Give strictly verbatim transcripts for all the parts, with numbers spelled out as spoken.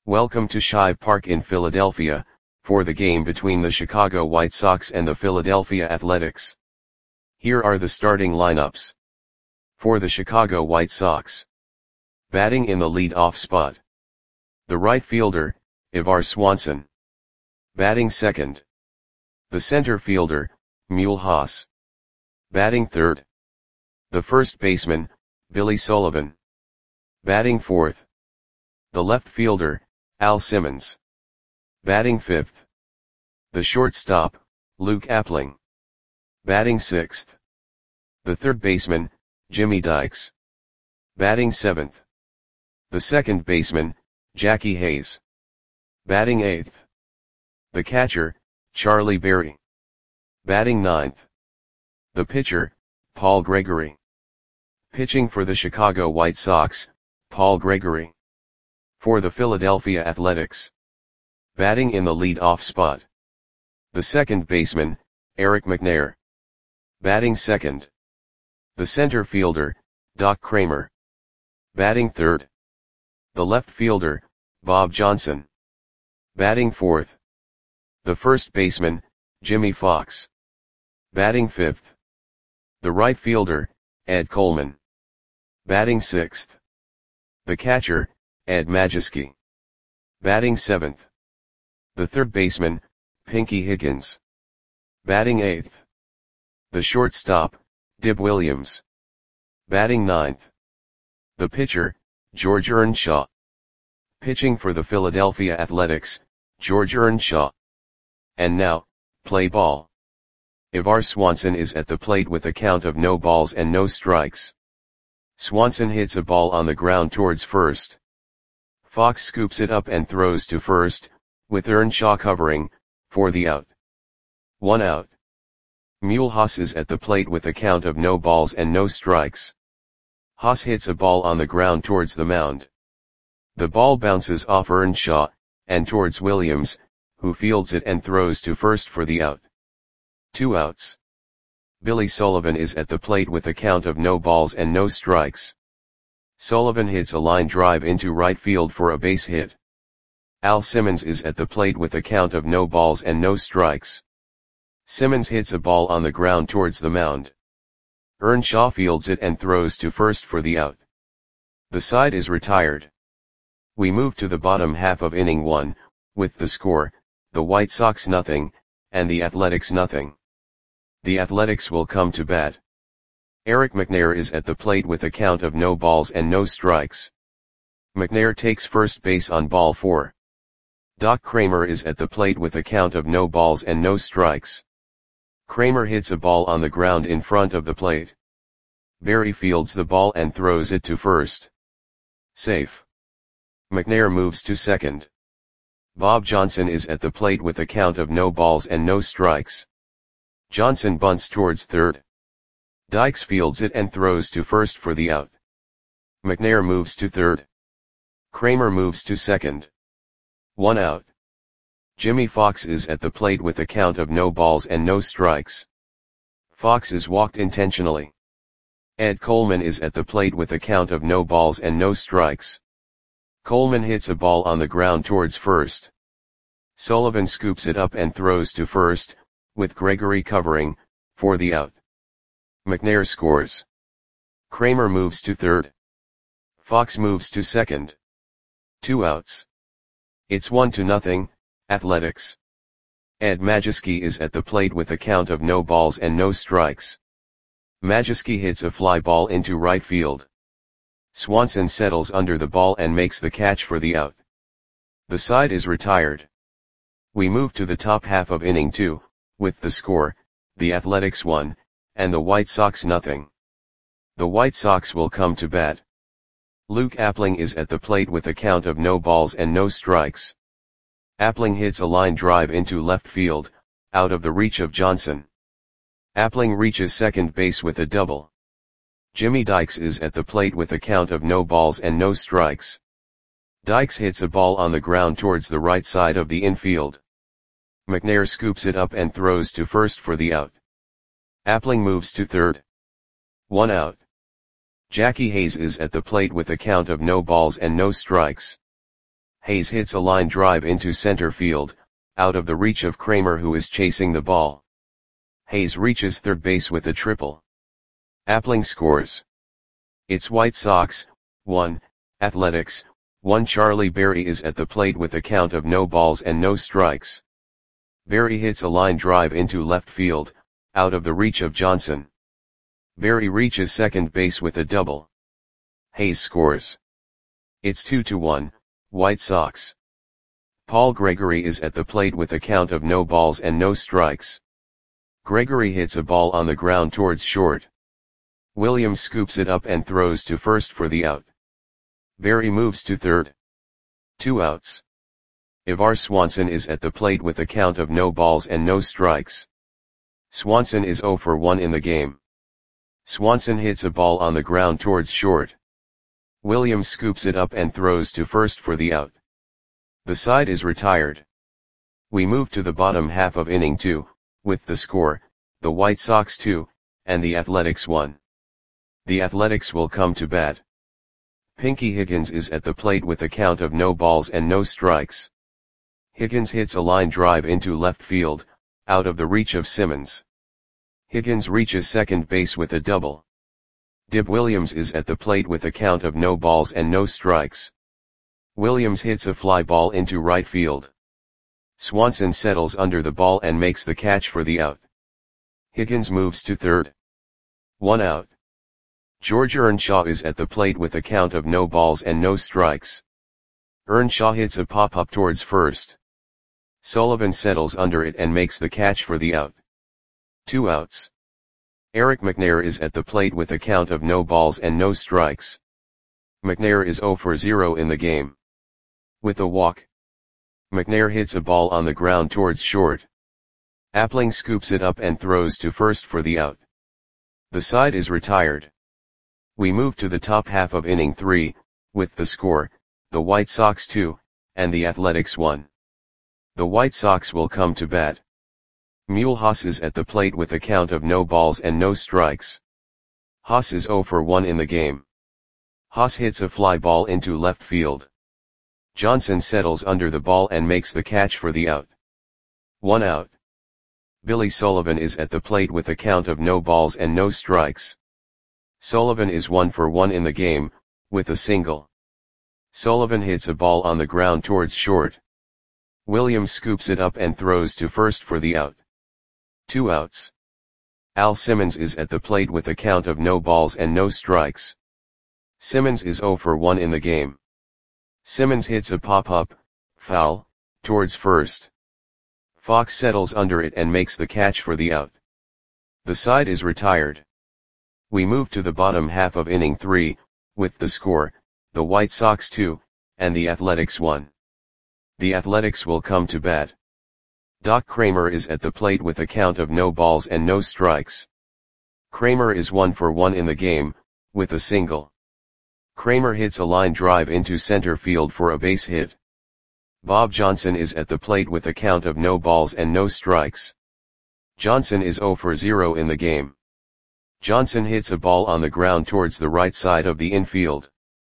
Welcome to Shive Park in Philadelphia, for the game between the Chicago White Sox and the Philadelphia Athletics. Here are the starting lineups. For the Chicago White Sox. Batting in the lead-off spot. The right fielder, Ivar Swanson. Batting second. The center fielder, Mule Haas. Batting third. The first baseman, Billy Sullivan. Batting fourth. The left fielder, Al Simmons. Batting fifth. The shortstop, Luke Appling. Batting sixth. The third baseman, Jimmy Dykes. Batting seventh. The second baseman, Jackie Hayes. Batting eighth. The catcher, Charlie Berry. Batting ninth. The pitcher, Paul Gregory. Pitching for the Chicago White Sox, Paul Gregory. For the Philadelphia Athletics. Batting in the lead-off spot. The second baseman, Eric McNair. Batting second. The center fielder, Doc Kramer. Batting third. The left fielder, Bob Johnson. Batting fourth. The first baseman, Jimmy Fox. Batting fifth. The right fielder, Ed Coleman. Batting sixth. The catcher, Ed Majewski. Batting seventh. The third baseman, Pinky Higgins. Batting eighth. The shortstop, Dib Williams. Batting ninth. The pitcher, George Earnshaw. Pitching for the Philadelphia Athletics, George Earnshaw. And now, play ball. Ivar Swanson is at the plate with a count of no balls and no strikes. Swanson hits a ball on the ground towards first. Fox scoops it up and throws to first, with Earnshaw covering, for the out. One out. Mule Haas is at the plate with a count of no balls and no strikes. Haas hits a ball on the ground towards the mound. The ball bounces off Earnshaw, and towards Williams, who fields it and throws to first for the out. Two outs. Billy Sullivan is at the plate with a count of no balls and no strikes. Sullivan hits a line drive into right field for a base hit. Al Simmons is at the plate with a count of no balls and no strikes. Simmons hits a ball on the ground towards the mound. Earnshaw fields it and throws to first for the out. The side is retired. We move to the bottom half of inning one, with the score, the White Sox nothing, and the Athletics nothing. The Athletics will come to bat. Eric McNair is at the plate with a count of no balls and no strikes. McNair takes first base on ball four. Doc Kramer is at the plate with a count of no balls and no strikes. Kramer hits a ball on the ground in front of the plate. Berry fields the ball and throws it to first. Safe. McNair moves to second. Bob Johnson is at the plate with a count of no balls and no strikes. Johnson bunts towards third. Dykes fields it and throws to first for the out. McNair moves to third. Kramer moves to second. One out. Jimmy Fox is at the plate with a count of no balls and no strikes. Fox is walked intentionally. Ed Coleman is at the plate with a count of no balls and no strikes. Coleman hits a ball on the ground towards first. Sullivan scoops it up and throws to first, with Gregory covering, for the out. McNair scores. Kramer moves to third. Fox moves to second. Two outs. It's one to nothing, Athletics. Ed Majewski is at the plate with a count of no balls and no strikes. Majewski hits a fly ball into right field. Swanson settles under the ball and makes the catch for the out. The side is retired. We move to the top half of inning two, with the score, the Athletics one, and the White Sox nothing. The White Sox will come to bat. Luke Appling is at the plate with a count of no balls and no strikes. Appling hits a line drive into left field, out of the reach of Johnson. Appling reaches second base with a double. Jimmy Dykes is at the plate with a count of no balls and no strikes. Dykes hits a ball on the ground towards the right side of the infield. McNair scoops it up and throws to first for the out. Appling moves to third. One out. Jackie Hayes is at the plate with a count of no balls and no strikes. Hayes hits a line drive into center field, out of the reach of Kramer, who is chasing the ball. Hayes reaches third base with a triple. Appling scores. It's White Sox, one, Athletics, one. Charlie Berry is at the plate with a count of no balls and no strikes. Berry hits a line drive into left field, out of the reach of Johnson. Berry reaches second base with a double. Hayes scores. It's two to one, White Sox. Paul Gregory is at the plate with a count of no balls and no strikes. Gregory hits a ball on the ground towards short. Williams scoops it up and throws to first for the out. Berry moves to third. Two outs. Ivar Swanson is at the plate with a count of no balls and no strikes. Swanson is oh for one in the game. Swanson hits a ball on the ground towards short. Williams scoops it up and throws to first for the out. The side is retired. We move to the bottom half of inning two, with the score, the White Sox two, and the Athletics one. The Athletics will come to bat. Pinky Higgins is at the plate with a count of no balls and no strikes. Higgins hits a line drive into left field, out of the reach of Simmons. Higgins reaches second base with a double. Dib Williams is at the plate with a count of no balls and no strikes. Williams hits a fly ball into right field. Swanson settles under the ball and makes the catch for the out. Higgins moves to third. One out. George Earnshaw is at the plate with a count of no balls and no strikes. Earnshaw hits a pop-up towards first. Sullivan settles under it and makes the catch for the out. Two outs. Eric McNair is at the plate with a count of no balls and no strikes. McNair is oh for zero in the game. With a walk. McNair hits a ball on the ground towards short. Appling scoops it up and throws to first for the out. The side is retired. We move to the top half of inning three, with the score, the White Sox two, and the Athletics one. The White Sox will come to bat. Mule Haas is at the plate with a count of no balls and no strikes. Haas is oh for one in the game. Haas hits a fly ball into left field. Johnson settles under the ball and makes the catch for the out. One out. Billy Sullivan is at the plate with a count of no balls and no strikes. Sullivan is one for one in the game, with a single. Sullivan hits a ball on the ground towards short. Williams scoops it up and throws to first for the out. Two outs. Al Simmons is at the plate with a count of no balls and no strikes. Simmons is oh for one in the game. Simmons hits a pop-up, foul, towards first. Fox settles under it and makes the catch for the out. The side is retired. We move to the bottom half of inning three, with the score, the White Sox two, and the Athletics one. The Athletics will come to bat. Doc Kramer is at the plate with a count of no balls and no strikes. Kramer is one for one in the game, with a single. Kramer hits a line drive into center field for a base hit. Bob Johnson is at the plate with a count of no balls and no strikes. Johnson is oh for zero in the game. Johnson hits a ball on the ground towards the right side of the infield.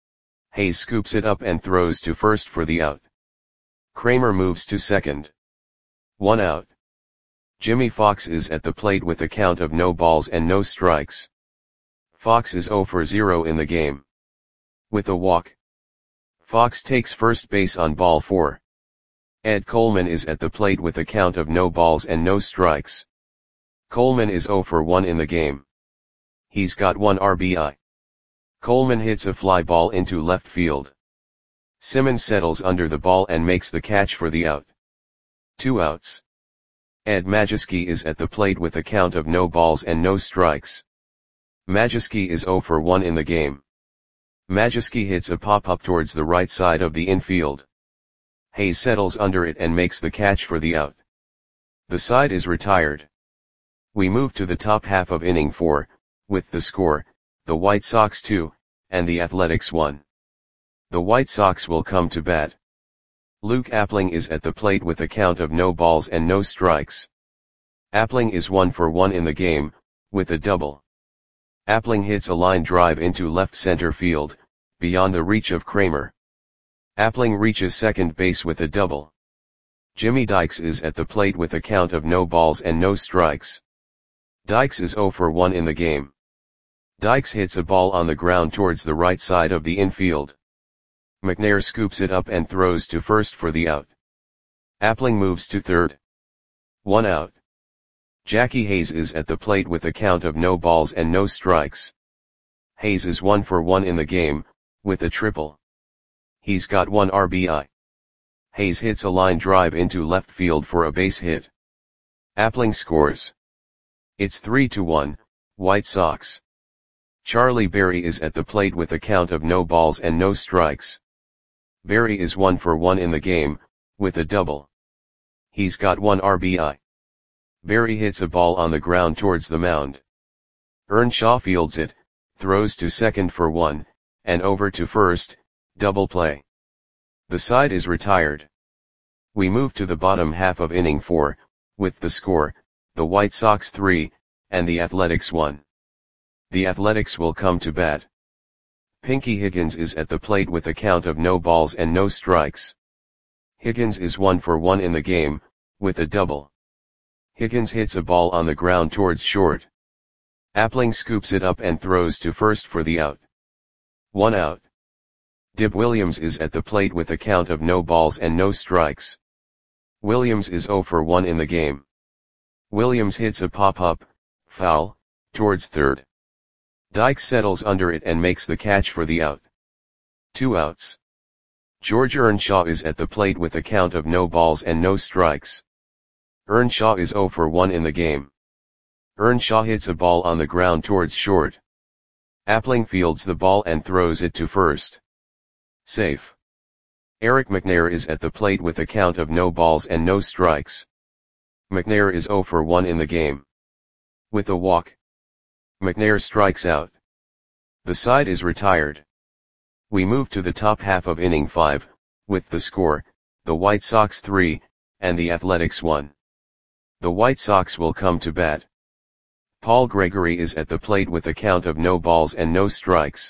Hayes scoops it up and throws to first for the out. Kramer moves to second. One out. Jimmy Fox is at the plate with a count of no balls and no strikes. Fox is oh for zero in the game. With a walk. Fox takes first base on ball four. Ed Coleman is at the plate with a count of no balls and no strikes. Coleman is oh for one in the game. He's got one R B I. Coleman hits a fly ball into left field. Simmons settles under the ball and makes the catch for the out. Two outs. Ed Majewski is at the plate with a count of no balls and no strikes. Majewski is oh for one in the game. Majewski hits a pop-up towards the right side of the infield. Hayes settles under it and makes the catch for the out. The side is retired. We move to the top half of inning four, with the score, the White Sox two, and the Athletics one. The White Sox will come to bat. Luke Appling is at the plate with a count of no balls and no strikes. Appling is one for one in the game, with a double. Appling hits a line drive into left center field, beyond the reach of Kramer. Appling reaches second base with a double. Jimmy Dykes is at the plate with a count of no balls and no strikes. Dykes is zero for one in the game. Dykes hits a ball on the ground towards the right side of the infield. McNair scoops it up and throws to first for the out. Appling moves to third. One out. Jackie Hayes is at the plate with a count of no balls and no strikes. Hayes is one for one in the game, with a triple. He's got one R B I. Hayes hits a line drive into left field for a base hit. Appling scores. It's three to one, White Sox. Charlie Berry is at the plate with a count of no balls and no strikes. Berry is one for one in the game, with a double. He's got one R B I. Berry hits a ball on the ground towards the mound. Earnshaw fields it, throws to second for one, and over to first, double play. The side is retired. We move to the bottom half of inning four, with the score, the White Sox three, and the Athletics one. The Athletics will come to bat. Pinky Higgins is at the plate with a count of no balls and no strikes. Higgins is one for one in the game, with a double. Higgins hits a ball on the ground towards short. Appling scoops it up and throws to first for the out. One out. Dib Williams is at the plate with a count of no balls and no strikes. Williams is zero for one in the game. Williams hits a pop-up, foul, towards third. Dykes settles under it and makes the catch for the out. Two outs. George Earnshaw is at the plate with a count of no balls and no strikes. Earnshaw is zero for one in the game. Earnshaw hits a ball on the ground towards short. Appling fields the ball and throws it to first. Safe. Eric McNair is at the plate with a count of no balls and no strikes. McNair is zero for one in the game. With a walk. McNair strikes out. The side is retired. We move to the top half of inning five, with the score, the White Sox three, and the Athletics one. The White Sox will come to bat. Paul Gregory is at the plate with a count of no balls and no strikes.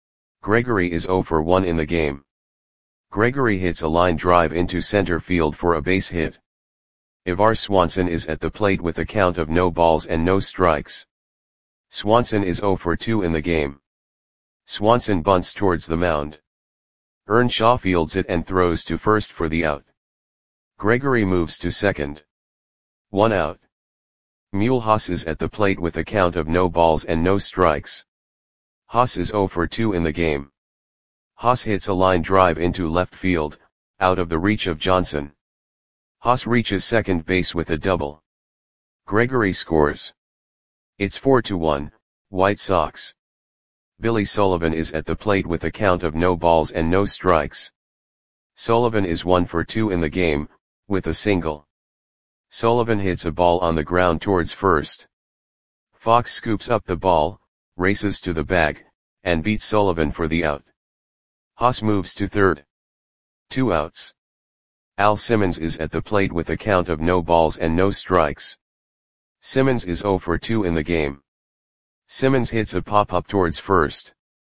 Gregory is zero for one in the game. Gregory hits a line drive into center field for a base hit. Ivar Swanson is at the plate with a count of no balls and no strikes. Swanson is zero for two in the game. Swanson bunts towards the mound. Earnshaw fields it and throws to first for the out. Gregory moves to second. One out. Mule Haas is at the plate with a count of no balls and no strikes. Haas is zero for two in the game. Haas hits a line drive into left field, out of the reach of Johnson. Haas reaches second base with a double. Gregory scores. It's four to one, White Sox. Billy Sullivan is at the plate with a count of no balls and no strikes. Sullivan is one for two in the game, with a single. Sullivan hits a ball on the ground towards first. Fox scoops up the ball, races to the bag, and beats Sullivan for the out. Haas moves to third. Two outs. Al Simmons is at the plate with a count of no balls and no strikes. Simmons is zero for two in the game. Simmons hits a pop-up towards first.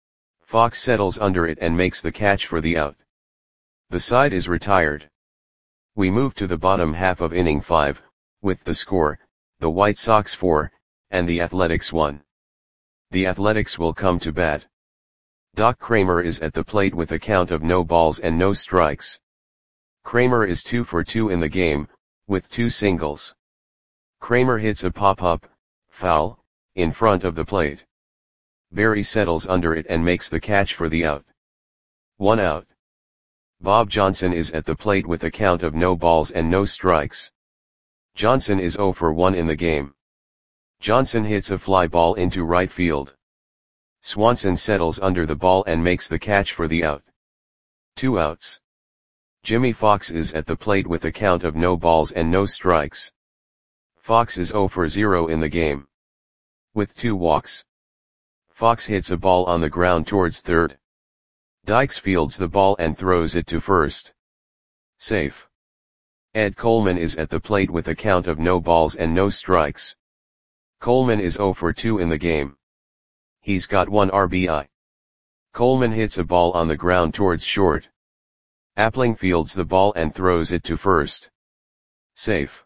Fox settles under it and makes the catch for the out. The side is retired. We move to the bottom half of inning five, with the score, the White Sox four, and the Athletics one. The Athletics will come to bat. Doc Kramer is at the plate with a count of no balls and no strikes. Kramer is two for two in the game, with two singles. Kramer hits a pop-up, foul, in front of the plate. Berry settles under it and makes the catch for the out. One out. Bob Johnson is at the plate with a count of no balls and no strikes. Johnson is zero for one in the game. Johnson hits a fly ball into right field. Swanson settles under the ball and makes the catch for the out. Two outs. Jimmy Fox is at the plate with a count of no balls and no strikes. Fox is zero for zero in the game. With two walks. Fox hits a ball on the ground towards third. Dykes fields the ball and throws it to first. Safe. Ed Coleman is at the plate with a count of no balls and no strikes. Coleman is zero for two in the game. He's got one R B I. Coleman hits a ball on the ground towards short. Appling fields the ball and throws it to first. Safe.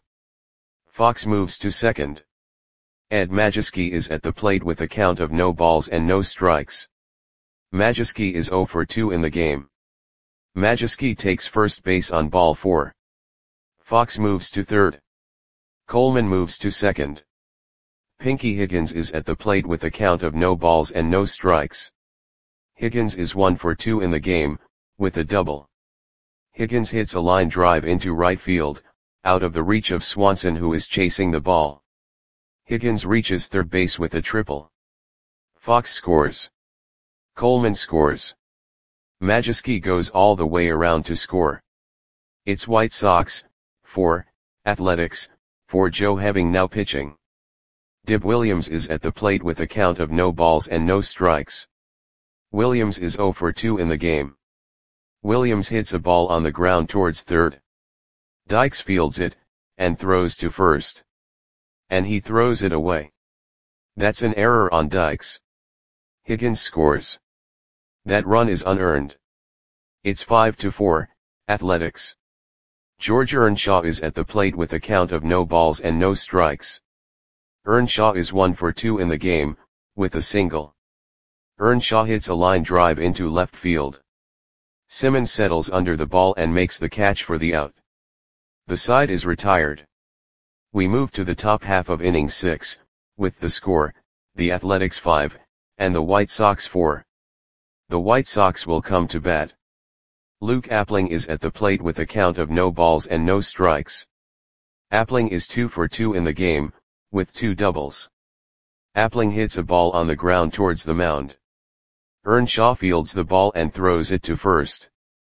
Fox moves to second. Ed Majewski is at the plate with a count of no balls and no strikes. Majewski is zero for two in the game. Majewski takes first base on ball four. Fox moves to third. Coleman moves to second. Pinky Higgins is at the plate with a count of no balls and no strikes. Higgins is one for two in the game, with a double. Higgins hits a line drive into right field, out of the reach of Swanson, who is chasing the ball. Higgins reaches third base with a triple. Fox scores. Coleman scores. Majewski goes all the way around to score. It's White Sox, four, Athletics, four. Joe Heving now pitching. Dib Williams is at the plate with a count of no balls and no strikes. Williams is zero for two in the game. Williams hits a ball on the ground towards third. Dykes fields it, and throws to first. And he throws it away. That's an error on Dykes. Higgins scores. That run is unearned. It's five to four, Athletics. George Earnshaw is at the plate with a count of no balls and no strikes. Earnshaw is one for two in the game, with a single. Earnshaw hits a line drive into left field. Simmons settles under the ball and makes the catch for the out. The side is retired. We move to the top half of inning six, with the score, the Athletics five, and the White Sox four. The White Sox will come to bat. Luke Appling is at the plate with a count of no balls and no strikes. Appling is two for two in the game, with two doubles. Appling hits a ball on the ground towards the mound. Earnshaw fields the ball and throws it to first.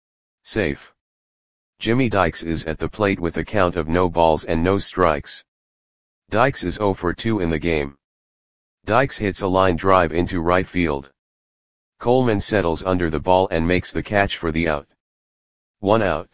Safe. Jimmy Dykes is at the plate with a count of no balls and no strikes. Dykes is zero for two in the game. Dykes hits a line drive into right field. Coleman settles under the ball and makes the catch for the out. One out.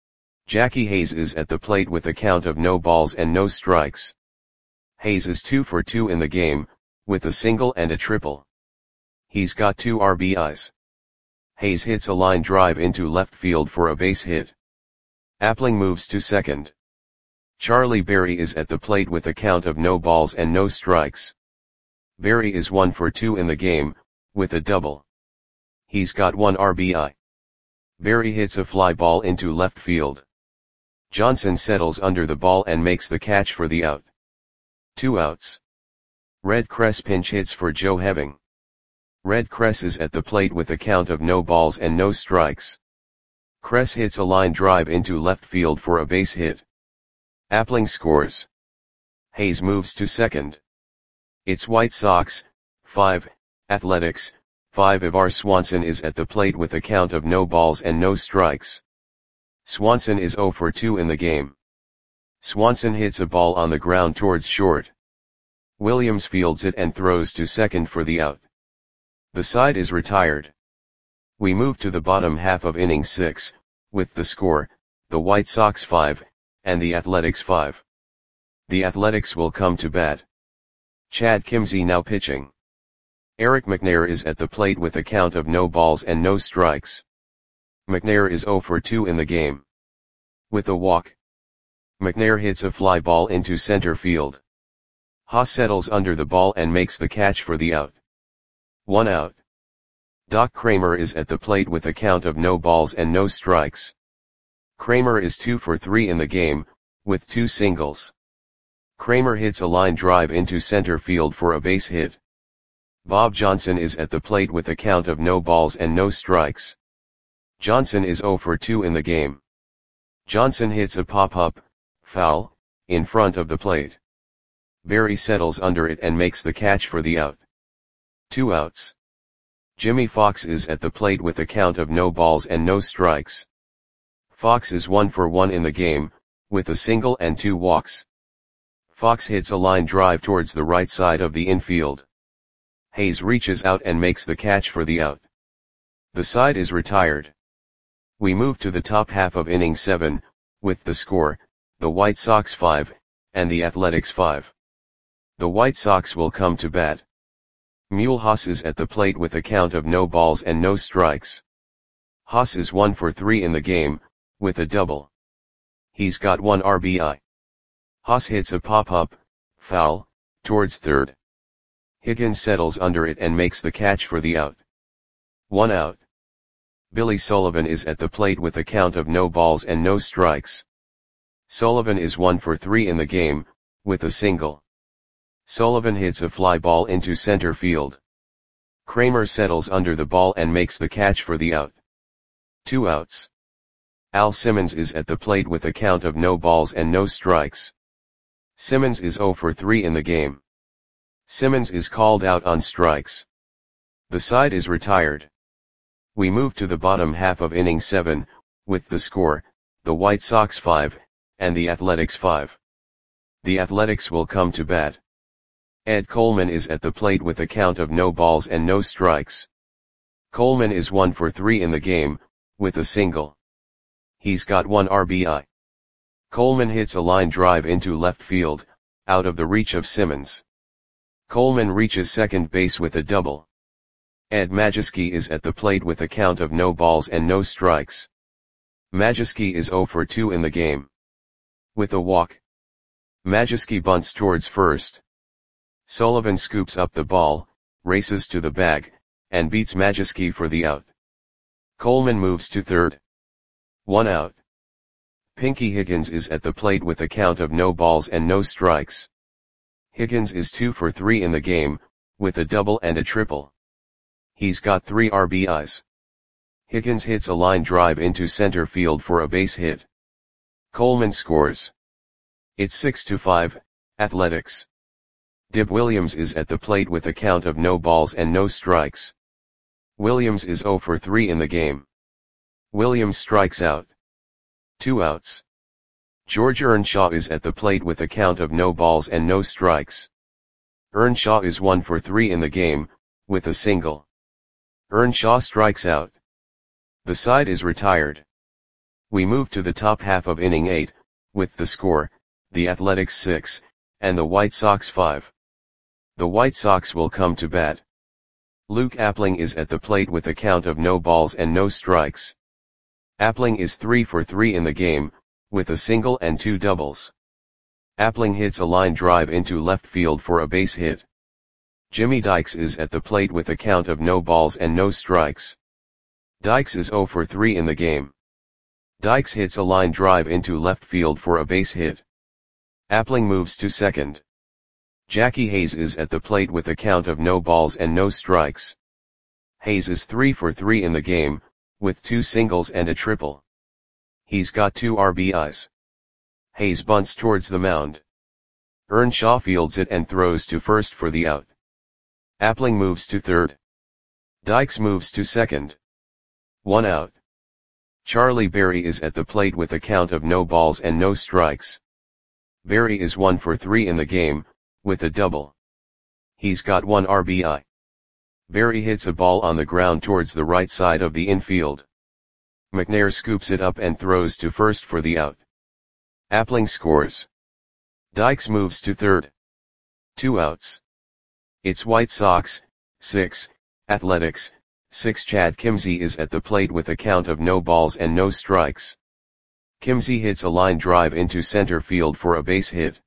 Jackie Hayes is at the plate with a count of no balls and no strikes. Hayes is two for two in the game, with a single and a triple. He's got two R B Is. Hayes hits a line drive into left field for a base hit. Appling moves to second. Charlie Berry is at the plate with a count of no balls and no strikes. Berry is one for two in the game, with a double. He's got one R B I. Berry hits a fly ball into left field. Johnson settles under the ball and makes the catch for the out. Two outs. Red Cress pinch hits for Joe Heving. Red Cress is at the plate with a count of no balls and no strikes. Cress hits a line drive into left field for a base hit. Appling scores. Hayes moves to second. It's White Sox, five, Athletics, five. Ivar Swanson is at the plate with a count of no balls and no strikes. Swanson is zero for two in the game. Swanson hits a ball on the ground towards short. Williams fields it and throws to second for the out. The side is retired. We move to the bottom half of inning six, with the score, the White Sox five, and the Athletics five. The Athletics will come to bat. Chad Kimzey now pitching. Eric McNair is at the plate with a count of no balls and no strikes. McNair is zero for two in the game. With a walk. McNair hits a fly ball into center field. Haas settles under the ball and makes the catch for the out. One out. Doc Kramer is at the plate with a count of no balls and no strikes. Kramer is two for three in the game, with two singles. Kramer hits a line drive into center field for a base hit. Bob Johnson is at the plate with a count of no balls and no strikes. Johnson is zero for two in the game. Johnson hits a pop-up, foul, in front of the plate. Berry settles under it and makes the catch for the out. Two outs. Jimmy Fox is at the plate with a count of no balls and no strikes. Fox is one for one in the game, with a single and two walks. Fox hits a line drive towards the right side of the infield. Hayes reaches out and makes the catch for the out. The side is retired. We move to the top half of inning seven, with the score, the White Sox five, and the Athletics five. The White Sox will come to bat. Mulhouse is at the plate with a count of no balls and no strikes. Haas is one for three in the game, with a double. He's got one R B I. Haas hits a pop-up, foul, towards third. Higgins settles under it and makes the catch for the out. One out. Billy Sullivan is at the plate with a count of no balls and no strikes. Sullivan is one for three in the game, with a single. Sullivan hits a fly ball into center field. Kramer settles under the ball and makes the catch for the out. Two outs. Al Simmons is at the plate with a count of no balls and no strikes. Simmons is zero for three in the game. Simmons is called out on strikes. The side is retired. We move to the bottom half of inning seven, with the score, the White Sox five, and the Athletics five. The Athletics will come to bat. Ed Coleman is at the plate with a count of no balls and no strikes. Coleman is one for three in the game, with a single. He's got one R B I. Coleman hits a line drive into left field, out of the reach of Simmons. Coleman reaches second base with a double. Ed Majewski is at the plate with a count of no balls and no strikes. Majewski is zero for two in the game. With a walk. Majewski bunts towards first. Sullivan scoops up the ball, races to the bag, and beats Majewski for the out. Coleman moves to third. One out. Pinky Higgins is at the plate with a count of no balls and no strikes. Higgins is two for three in the game, with a double and a triple. He's got three R B Is. Higgins hits a line drive into center field for a base hit. Coleman scores. It's six to five, Athletics. Dib Williams is at the plate with a count of no balls and no strikes. Williams is zero for three in the game. Williams strikes out. Two outs. George Earnshaw is at the plate with a count of no balls and no strikes. Earnshaw is one for three in the game, with a single. Earnshaw strikes out. The side is retired. We move to the top half of inning eight, with the score, the Athletics six, and the White Sox five. The White Sox will come to bat. Luke Appling is at the plate with a count of no balls and no strikes. Appling is three for three in the game, with a single and two doubles. Appling hits a line drive into left field for a base hit. Jimmy Dykes is at the plate with a count of no balls and no strikes. Dykes is zero for three in the game. Dykes hits a line drive into left field for a base hit. Appling moves to second. Jackie Hayes is at the plate with a count of no balls and no strikes. Hayes is three for three in the game, with two singles and a triple. He's got two R B Is. Hayes bunts towards the mound. Earnshaw fields it and throws to first for the out. Appling moves to third. Dykes moves to second. One out. Charlie Berry is at the plate with a count of no balls and no strikes. Berry is one for three in the game, with a double. He's got one R B I. Berry hits a ball on the ground towards the right side of the infield. McNair scoops it up and throws to first for the out. Appling scores. Dykes moves to third. Two outs. It's White Sox, six, Athletics, six. Chad Kimzey is at the plate with a count of no balls and no strikes. Kimzey hits a line drive into center field for a base hit.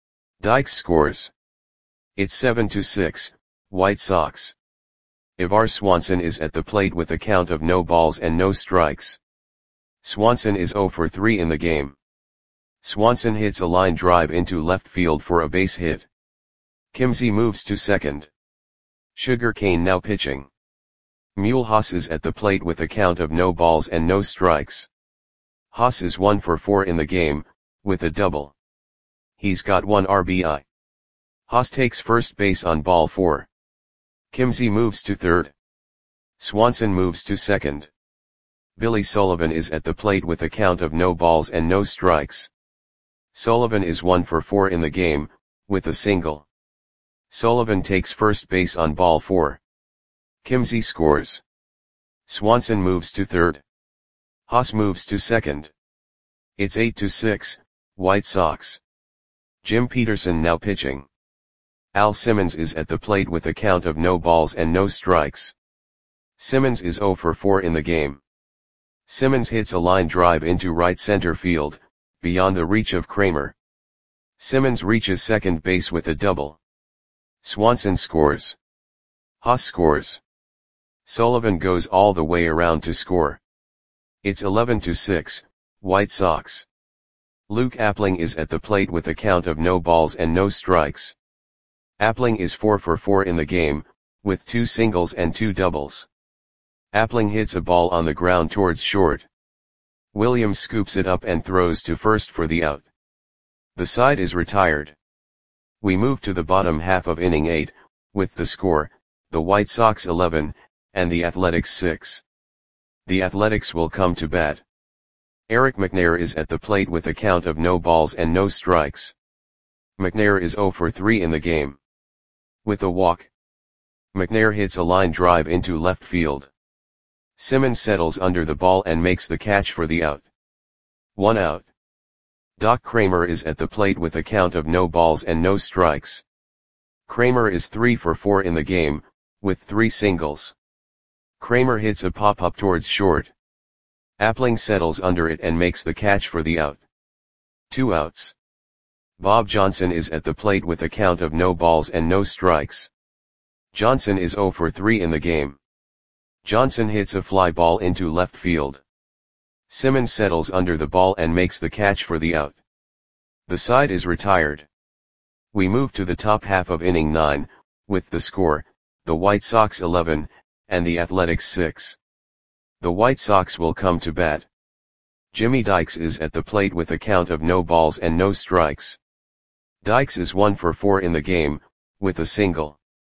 Dykes scores. It's seven to six, White Sox. Ivar Swanson is at the plate with a count of no balls and no strikes. Swanson is zero for three in the game. Swanson hits a line drive into left field for a base hit. Kimzey moves to second. Sugar Kane now pitching. Mule Haas is at the plate with a count of no balls and no strikes. Haas is one for four in the game, with a double. He's got one R B I. Haas takes first base on ball four. Kimzey moves to third. Swanson moves to second. Billy Sullivan is at the plate with a count of no balls and no strikes. Sullivan is one for four in the game, with a single. Sullivan takes first base on ball four. Kimzey scores. Swanson moves to third. Haas moves to second. It's eight to six, White Sox. Jim Peterson now pitching. Al Simmons is at the plate with a count of no balls and no strikes. Simmons is zero for four in the game. Simmons hits a line drive into right center field, beyond the reach of Kramer. Simmons reaches second base with a double. Swanson scores. Haas scores. Sullivan goes all the way around to score. It's eleven to six, White Sox. Luke Appling is at the plate with a count of no balls and no strikes. Appling is four for four in the game, with two singles and two doubles. Appling hits a ball on the ground towards short. Williams scoops it up and throws to first for the out. The side is retired. We move to the bottom half of inning eight, with the score, the White Sox eleven, and the Athletics six. The Athletics will come to bat. Eric McNair is at the plate with a count of no balls and no strikes. McNair is zero for three in the game. With a walk. McNair hits a line drive into left field. Simmons settles under the ball and makes the catch for the out. One out. Doc Kramer is at the plate with a count of no balls and no strikes. Kramer is three for four in the game, with three singles. Kramer hits a pop-up towards short. Appling settles under it and makes the catch for the out. Two outs. Bob Johnson is at the plate with a count of no balls and no strikes. Johnson is zero for three in the game. Johnson hits a fly ball into left field. Simmons settles under the ball and makes the catch for the out. The side is retired. We move to the top half of inning nine, with the score, the White Sox eleven, and the Athletics six. The White Sox will come to bat. Jimmy Dykes is at the plate with a count of no balls and no strikes. Dykes is one for four in the game, with a single.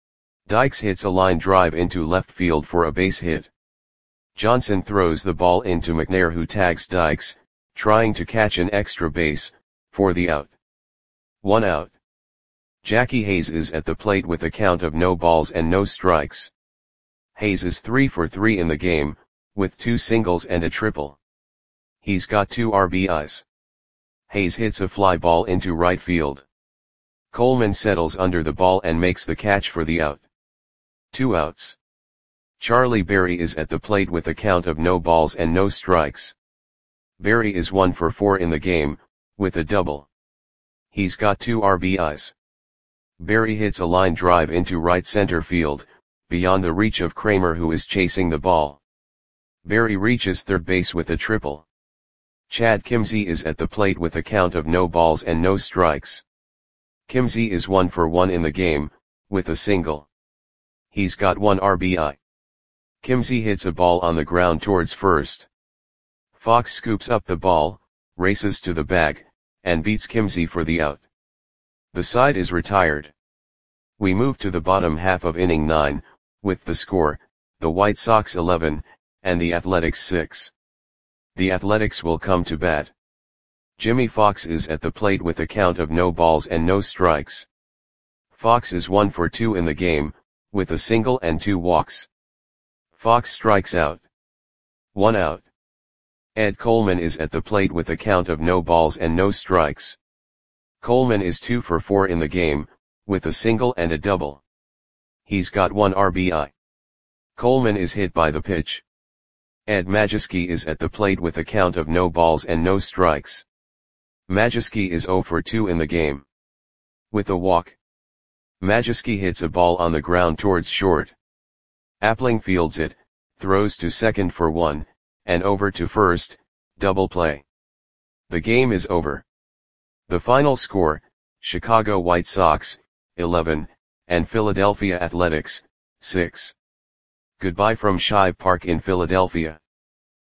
Dykes hits a line drive into left field for a base hit. Johnson throws the ball into McNair, who tags Dykes, trying to catch an extra base, for the out. One out. Jackie Hayes is at the plate with a count of no balls and no strikes. Hayes is three for three in the game, with two singles and a triple. He's got two R B Is. Hayes hits a fly ball into right field. Coleman settles under the ball and makes the catch for the out. Two outs. Charlie Berry is at the plate with a count of no balls and no strikes. Berry is one for four in the game, with a double. He's got two R B Is. Berry hits a line drive into right center field, beyond the reach of Kramer, who is chasing the ball. Berry reaches third base with a triple. Chad Kimzey is at the plate with a count of no balls and no strikes. Kimzey is one for one in the game, with a single. He's got one R B I. Kimzey hits a ball on the ground towards first. Fox scoops up the ball, races to the bag, and beats Kimzey for the out. The side is retired. We move to the bottom half of inning nine, with the score, the White Sox eleven, and the Athletics six. The Athletics will come to bat. Jimmy Fox is at the plate with a count of no balls and no strikes. Fox is one for two in the game, with a single and two walks. Fox strikes out. One out. Ed Coleman is at the plate with a count of no balls and no strikes. Coleman is two for four in the game, with a single and a double. He's got one R B I. Coleman is hit by the pitch. Ed Majewski is at the plate with a count of no balls and no strikes. Majewski is zero for two in the game. With a walk. Majewski hits a ball on the ground towards short. Appling fields it, throws to second for one, and over to first, double play. The game is over. The final score, Chicago White Sox, eleven, and Philadelphia Athletics, six. Goodbye from Shive Park in Philadelphia.